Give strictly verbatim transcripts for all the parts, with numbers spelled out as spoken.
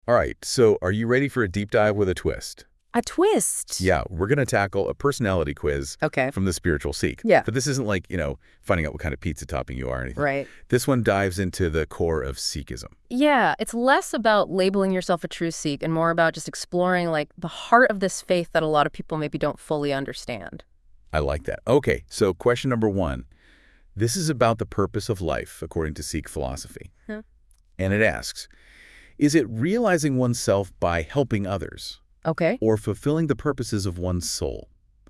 All right, so are you ready for a deep dive with a twist? A twist. Yeah, we're going to tackle a personality quiz Okay. from the Spiritual Sikh. Yeah. But this isn't like, you know, finding out what kind of pizza topping you are or anything. Right. This one dives into the core of Sikhism. Yeah, it's less about labeling yourself a true Sikh and more about just exploring, like, the heart of this faith that a lot of people maybe don't fully understand. I like that. Okay, so question number one. This is about the purpose of life, according to Sikh philosophy. Huh. And it asks, is it realizing oneself by helping others? Okay. Or fulfilling the purposes of one's soul?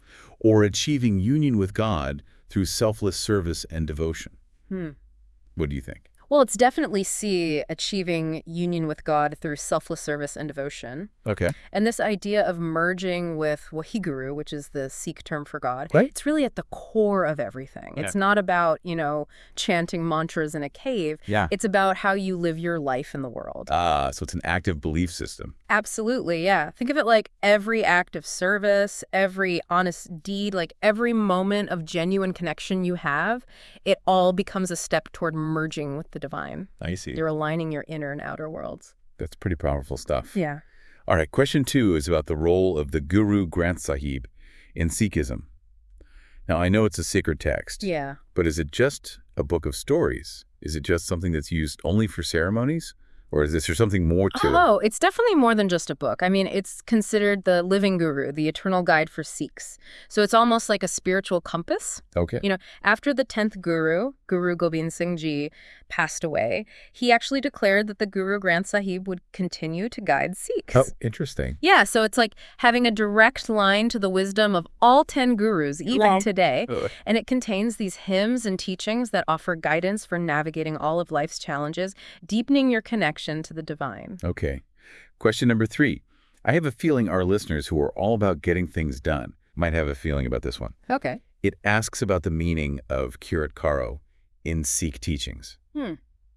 Or achieving union with God through selfless service and devotion? Hmm. What do you think? Well, it's definitely C, achieving union with God through selfless service and devotion. Okay. And this idea of merging with Waheguru, which is the Sikh term for God, Right. it's really at the core of everything. Yeah. It's not about, you know, chanting mantras in a cave. Yeah. It's about how you live your life in the world. Ah, so it's an active belief system. Absolutely, yeah. Think of it like every act of service, every honest deed, like every moment of genuine connection you have, it all becomes a step toward merging with the divine. I see. You're aligning your inner and outer worlds. That's pretty powerful stuff. Yeah. All right, question two is about the role of the Guru Granth Sahib in Sikhism. Now, I know it's a sacred text, Yeah. but is it just a book of stories? Is it just something that's used only for ceremonies? Or is this there something more to it? Oh, it's definitely more than just a book. I mean, it's considered the living guru, the eternal guide for Sikhs. So it's almost like a spiritual compass. Okay. You know, after the tenth guru, Guru Gobind Singh Ji, passed away, he actually declared that the Guru Granth Sahib would continue to guide Sikhs. Oh, interesting. Yeah, so it's like having a direct line to the wisdom of all ten gurus, even Wow. today. Ugh. And it contains these hymns and teachings that offer guidance for navigating all of life's challenges, deepening your connection to the divine. Okay. Question number three. I have a feeling our listeners who are all about getting things done might have a feeling about this one. Okay. It asks about the meaning of Kirat Karo in Sikh teachings. Hmm.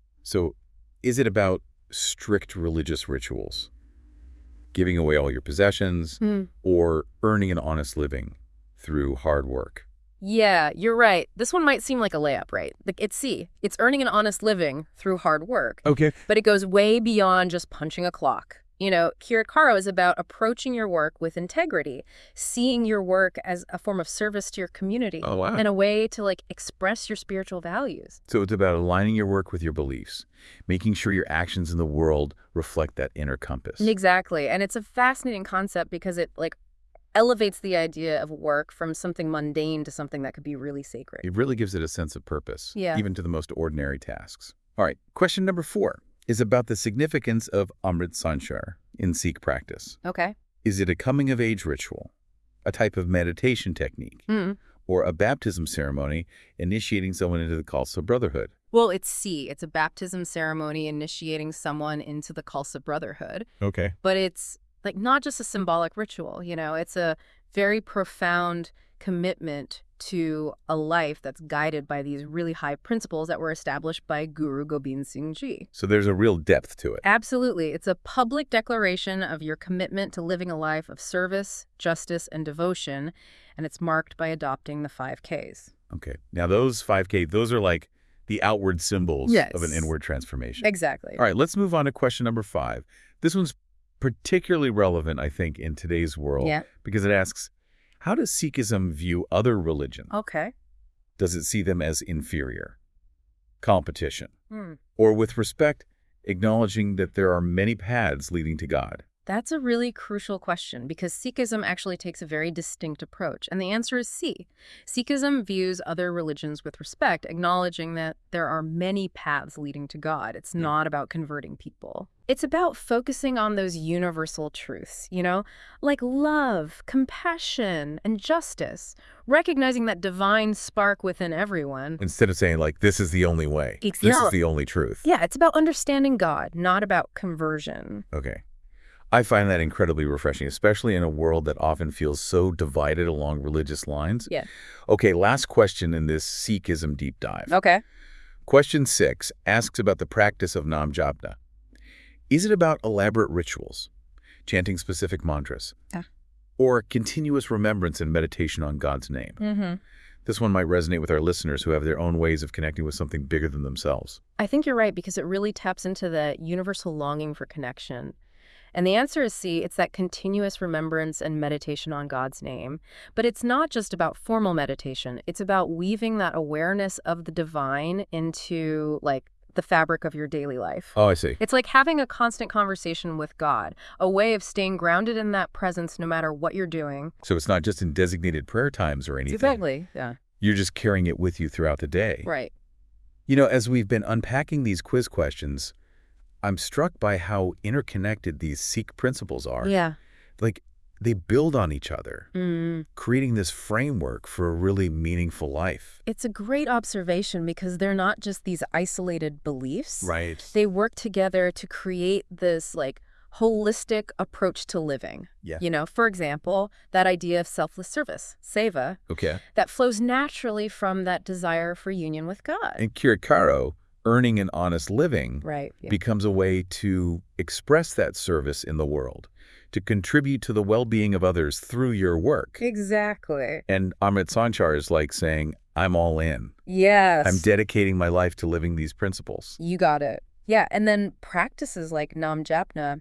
So is it about strict religious rituals, giving away all your possessions, Hmm. or earning an honest living through hard work? Yeah, you're right. This one might seem like a layup, right? Like, it's C. It's earning an honest living through hard work. Okay. But it goes way beyond just punching a clock. You know, Kirat Karo is about approaching your work with integrity, seeing your work as a form of service to your community, Oh, wow. and a way to, like, express your spiritual values. So it's about aligning your work with your beliefs, making sure your actions in the world reflect that inner compass. Exactly. And it's a fascinating concept because it, like, elevates the idea of work from something mundane to something that could be really sacred. It really gives it a sense of purpose, Yeah. even to the most ordinary tasks. All right, question number four is about the significance of Amrit Sanchar in Sikh practice. Okay. Is it a coming-of-age ritual, a type of meditation technique, Mm. or a baptism ceremony initiating someone into the Khalsa Brotherhood? Well, it's C. It's a baptism ceremony initiating someone into the Khalsa Brotherhood. Okay. But it's, like, not just a symbolic ritual, you know? It's a very profound commitment to a life that's guided by these really high principles that were established by Guru Gobind Singh Ji. So there's a real depth to it. Absolutely. It's a public declaration of your commitment to living a life of service, justice, and devotion, and it's marked by adopting the five Ks. Okay. Now those five K, those are like the outward symbols Yes. of an inward transformation. Exactly. All right, let's move on to question number five. This one's particularly relevant, I think, in today's world Yeah. because it asks, how does Sikhism view other religions? Okay. Does it see them as inferior, competition, Hmm. or with respect, acknowledging that there are many paths leading to God? That's a really crucial question because Sikhism actually takes a very distinct approach, and the answer is C. Sikhism views other religions with respect, acknowledging that there are many paths leading to God. It's not about converting people. It's about focusing on those universal truths, you know, like love, compassion, and justice, recognizing that divine spark within everyone. Instead of saying, like, this is the only way, this is Exactly. the only truth. Yeah, it's about understanding God, not about conversion. Okay. I find that incredibly refreshing, especially in a world that often feels so divided along religious lines. Yeah. Okay, last question in this Sikhism deep dive. Okay. Question six asks about the practice of Nam Japna. Is it about elaborate rituals, chanting specific mantras, Ah. or continuous remembrance and meditation on God's name? Mm-hmm. This one might resonate with our listeners who have their own ways of connecting with something bigger than themselves. I think you're right because it really taps into the universal longing for connection. And the answer is C. It's that continuous remembrance and meditation on God's name. But it's not just about formal meditation. It's about weaving that awareness of the divine into, like, the fabric of your daily life. Oh, I see. It's like having a constant conversation with God, a way of staying grounded in that presence no matter what you're doing. So it's not just in designated prayer times or anything. Exactly, yeah. You're just carrying it with you throughout the day. Right. You know, as we've been unpacking these quiz questions, I'm struck by how interconnected these Sikh principles are. Yeah. Like, they build on each other, Mm. creating this framework for a really meaningful life. It's a great observation because they're not just these isolated beliefs. Right. They work together to create this, like, holistic approach to living. Yeah. You know, for example, that idea of selfless service, seva, Okay. that flows naturally from that desire for union with God. And Kirikaro, earning an honest living, Right. Yeah. becomes a way to express that service in the world, to contribute to the well-being of others through your work. Exactly. And Amrit Sanchar is like saying, I'm all in. Yes. I'm dedicating my life to living these principles. You got it. Yeah, and then practices like Nam Japna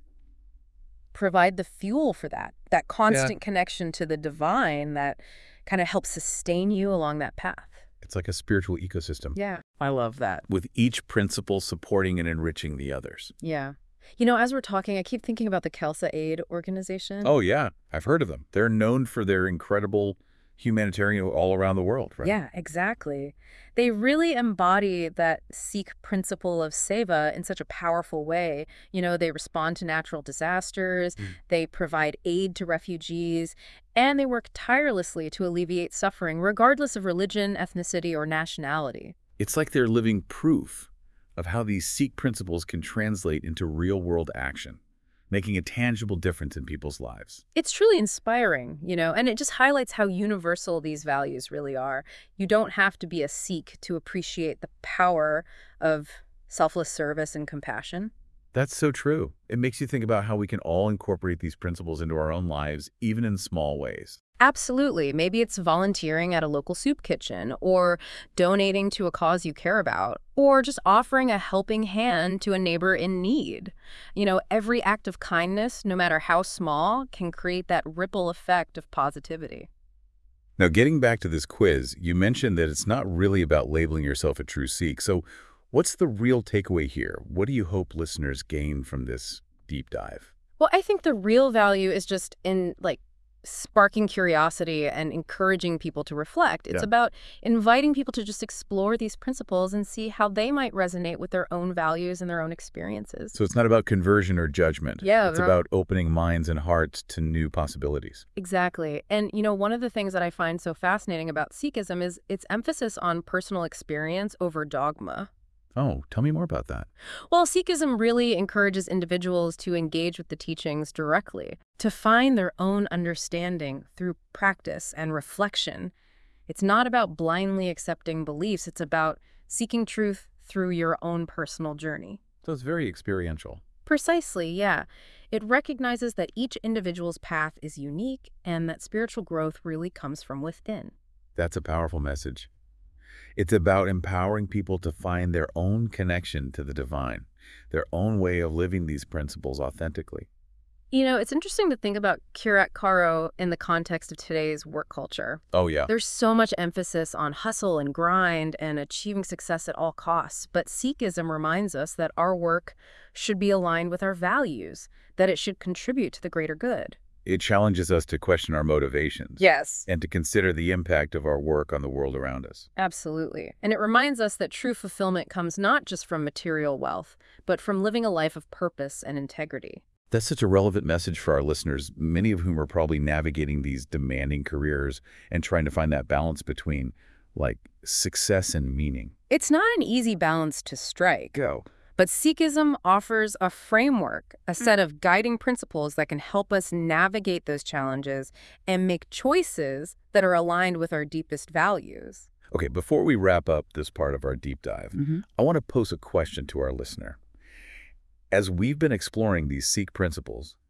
provide the fuel for that, that constant connection to the divine that kind of helps sustain you along that path. It's like a spiritual ecosystem, Yeah, I love that. with each principle supporting and enriching the others. Yeah. You know, as we're talking, I keep thinking about the Khalsa Aid organization. Oh, yeah. I've heard of them. They're known for their incredible humanitarian all around the world, right? Yeah, exactly. They really embody that Sikh principle of seva in such a powerful way. You know, they respond to natural disasters, Mm. they provide aid to refugees, and they work tirelessly to alleviate suffering, regardless of religion, ethnicity, or nationality. It's like they're living proof of how these Sikh principles can translate into real-world action, making a tangible difference in people's lives. It's truly inspiring, you know, and it just highlights how universal these values really are. You don't have to be a Sikh to appreciate the power of selfless service and compassion. That's so true. It makes you think about how we can all incorporate these principles into our own lives, even in small ways. Absolutely. Maybe it's volunteering at a local soup kitchen, or donating to a cause you care about, or just offering a helping hand to a neighbor in need. You know, every act of kindness, no matter how small, can create that ripple effect of positivity. Now, getting back to this quiz, you mentioned that it's not really about labeling yourself a true Sikh. So what's the real takeaway here? What do you hope listeners gain from this deep dive? Well, I think the real value is just in, like, sparking curiosity and encouraging people to reflect. It's Yeah. about inviting people to just explore these principles and see how they might resonate with their own values and their own experiences. So it's not about conversion or judgment. Yeah, It's right. about opening minds and hearts to new possibilities. Exactly. And, you know, one of the things that I find so fascinating about Sikhism is its emphasis on personal experience over dogma. Oh, tell me more about that. Well, Sikhism really encourages individuals to engage with the teachings directly, to find their own understanding through practice and reflection. It's not about blindly accepting beliefs. It's about seeking truth through your own personal journey. So it's very experiential. Precisely, yeah. It recognizes that each individual's path is unique and that spiritual growth really comes from within. That's a powerful message. It's about empowering people to find their own connection to the divine, their own way of living these principles authentically. You know, it's interesting to think about Kirat Karo in the context of today's work culture. Oh, yeah. There's so much emphasis on hustle and grind and achieving success at all costs. But Sikhism reminds us that our work should be aligned with our values, that it should contribute to the greater good. It challenges us to question our motivations. Yes. And to consider the impact of our work on the world around us. Absolutely. And it reminds us that true fulfillment comes not just from material wealth, but from living a life of purpose and integrity. That's such a relevant message for our listeners, many of whom are probably navigating these demanding careers and trying to find that balance between, like, success and meaning. It's not an easy balance to strike. Go. But Sikhism offers a framework, a set of guiding principles that can help us navigate those challenges and make choices that are aligned with our deepest values. Okay, before we wrap up this part of our deep dive, Mm-hmm. I want to pose a question to our listener. As we've been exploring these Sikh principles,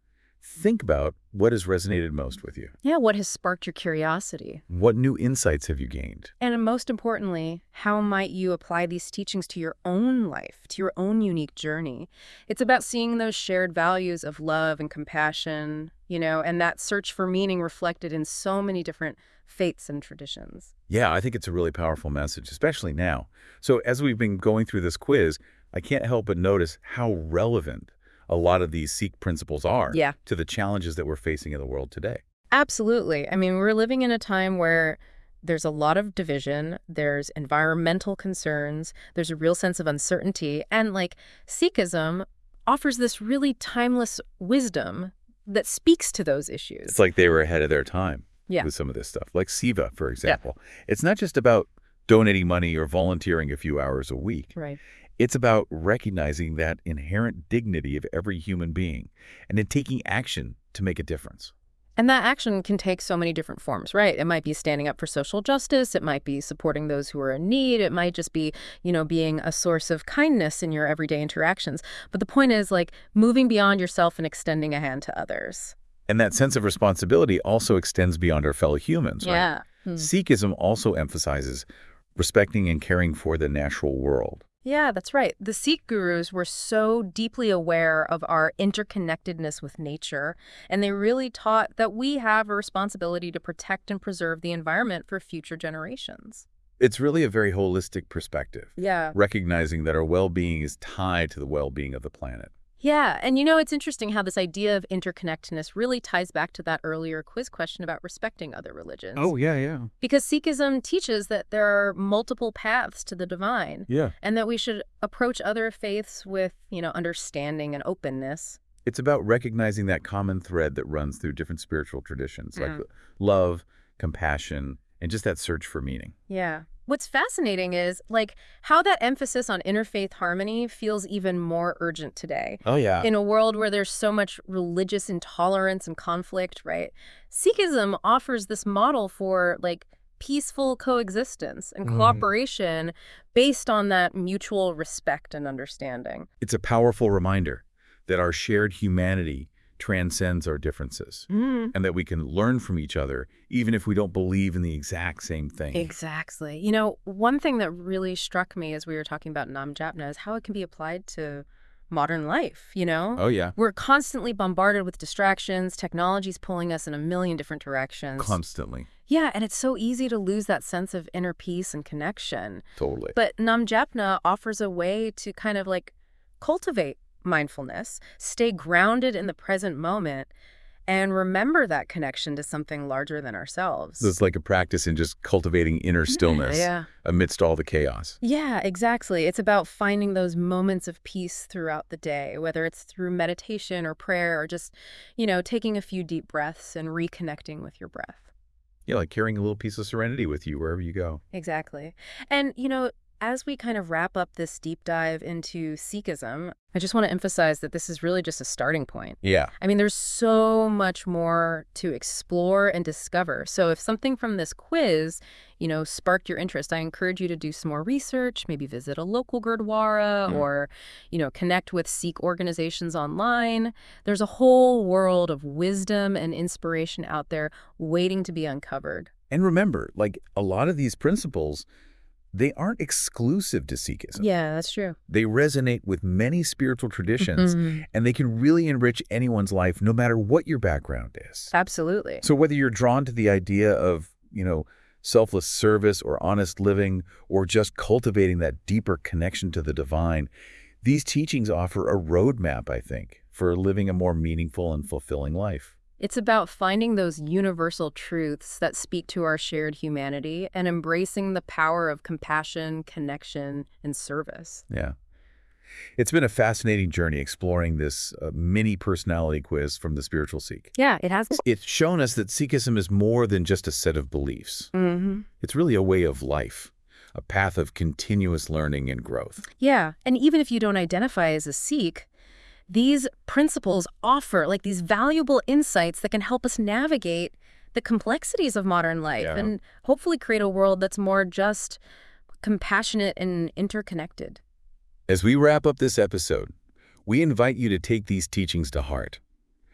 Think about what has resonated most with you. Yeah, what has sparked your curiosity? What new insights have you gained? And most importantly, how might you apply these teachings to your own life, to your own unique journey? It's about seeing those shared values of love and compassion, you know, and that search for meaning reflected in so many different faiths and traditions. Yeah, I think it's a really powerful message, especially now. So as we've been going through this quiz, I can't help but notice how relevant a lot of these Sikh principles are Yeah. to the challenges that we're facing in the world today. Absolutely. I mean, we're living in a time where there's a lot of division, there's environmental concerns, there's a real sense of uncertainty, and like Sikhism offers this really timeless wisdom that speaks to those issues. It's like they were ahead of their time Yeah. with some of this stuff, like Siva, for example. It's not just about donating money or volunteering a few hours a week. Right. It's about recognizing that inherent dignity of every human being and then taking action to make a difference. And that action can take so many different forms, right? It might be standing up for social justice. It might be supporting those who are in need. It might just be, you know, being a source of kindness in your everyday interactions. But the point is, like, moving beyond yourself and extending a hand to others. And that sense of responsibility also extends beyond our fellow humans, right? Yeah. Hmm. Sikhism also emphasizes respecting and caring for the natural world. Yeah, that's right. The Sikh gurus were so deeply aware of our interconnectedness with nature, and they really taught that we have a responsibility to protect and preserve the environment for future generations. It's really a very holistic perspective, Yeah. recognizing that our well-being is tied to the well-being of the planet. Yeah, and you know, it's interesting how this idea of interconnectedness really ties back to that earlier quiz question about respecting other religions. yeah, yeah. Because Sikhism teaches that there are multiple paths to the divine, Yeah. and that we should approach other faiths with, you know, understanding and openness. It's about recognizing that common thread that runs through different spiritual traditions, like Mm. love, compassion, and just that search for meaning. Yeah. What's fascinating is, like, how that emphasis on interfaith harmony feels even more urgent today. Oh, yeah. In a world where there's so much religious intolerance and conflict, right? Sikhism offers this model for, like, peaceful coexistence and Mhm. cooperation based on that mutual respect and understanding. It's a powerful reminder that our shared humanity transcends our differences Mm. and that we can learn from each other even if we don't believe in the exact same thing. Exactly. You know, one thing that really struck me as we were talking about Nam Japna is how it can be applied to modern life, you know? Oh, yeah. We're constantly bombarded with distractions. Technology's pulling us in a million different directions. Constantly. Yeah, and it's so easy to lose that sense of inner peace and connection. Totally. But Nam Japna offers a way to kind of like cultivate mindfulness, stay grounded in the present moment, and remember that connection to something larger than ourselves. So it's like a practice in just cultivating inner stillness Yeah. amidst all the chaos. Yeah, exactly. It's about finding those moments of peace throughout the day, whether it's through meditation or prayer or just, you know, taking a few deep breaths and reconnecting with your breath. Yeah, like carrying a little piece of serenity with you wherever you go. Exactly. And, you know, as we kind of wrap up this deep dive into Sikhism, I just want to emphasize that this is really just a starting point. Yeah. I mean, there's so much more to explore and discover. So if something from this quiz, you know, sparked your interest, I encourage you to do some more research, maybe visit a local Gurdwara Mm. or, you know, connect with Sikh organizations online. There's a whole world of wisdom and inspiration out there waiting to be uncovered. And remember, like a lot of these principles, they aren't exclusive to Sikhism. Yeah, that's true. They resonate with many spiritual traditions, Mhm. and they can really enrich anyone's life no matter what your background is. Absolutely. So whether you're drawn to the idea of, you know, selfless service or honest living, or just cultivating that deeper connection to the divine, these teachings offer a roadmap, I think, for living a more meaningful and fulfilling life. It's about finding those universal truths that speak to our shared humanity and embracing the power of compassion, connection, and service. Yeah. It's been a fascinating journey exploring this uh, mini personality quiz from the Spiritual Sikh. Yeah, it has. It's shown us that Sikhism is more than just a set of beliefs. Mm-hmm. It's really a way of life, a path of continuous learning and growth. Yeah, and even if you don't identify as a Sikh, these principles offer like these valuable insights that can help us navigate the complexities of modern life Yeah. and hopefully create a world that's more just, compassionate, and interconnected. As we wrap up this episode, we invite you to take these teachings to heart.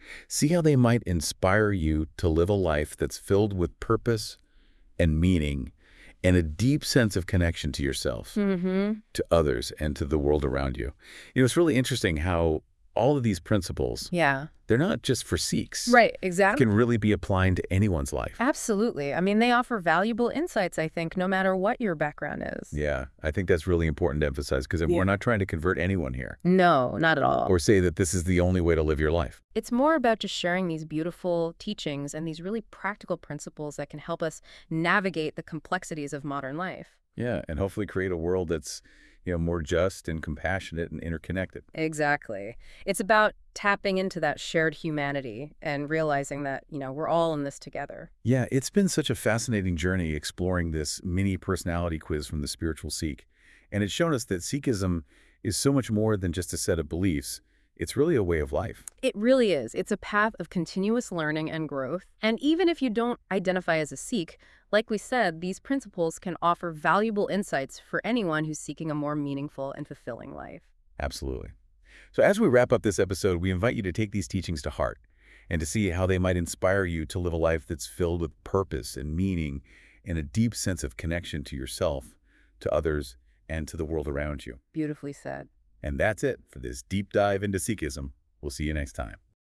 See how they might inspire you to live a life that's filled with purpose and meaning and a deep sense of connection to yourself, Mm-hmm. to others, and to the world around you. You know, it's really interesting how all of these principles, Yeah. they're not just for Sikhs. Right, exactly. Can really be applying to anyone's life. Absolutely. I mean, they offer valuable insights, I think, no matter what your background is. Yeah, I think that's really important to emphasize because Yeah. we're not trying to convert anyone here No, not at all. or say that this is the only way to live your life. It's more about just sharing these beautiful teachings and these really practical principles that can help us navigate the complexities of modern life. Yeah, and hopefully create a world that's, you know, more just and compassionate and interconnected. Exactly. It's about tapping into that shared humanity and realizing that, you know, we're all in this together. Yeah, it's been such a fascinating journey exploring this mini personality quiz from the Spiritual Sikh. And it's shown us that Sikhism is so much more than just a set of beliefs. It's really a way of life. It really is. It's a path of continuous learning and growth. And even if you don't identify as a Sikh, like we said, these principles can offer valuable insights for anyone who's seeking a more meaningful and fulfilling life. Absolutely. So as we wrap up this episode, we invite you to take these teachings to heart and to see how they might inspire you to live a life that's filled with purpose and meaning and a deep sense of connection to yourself, to others, and to the world around you. Beautifully said. And that's it for this deep dive into Sikhism. We'll see you next time.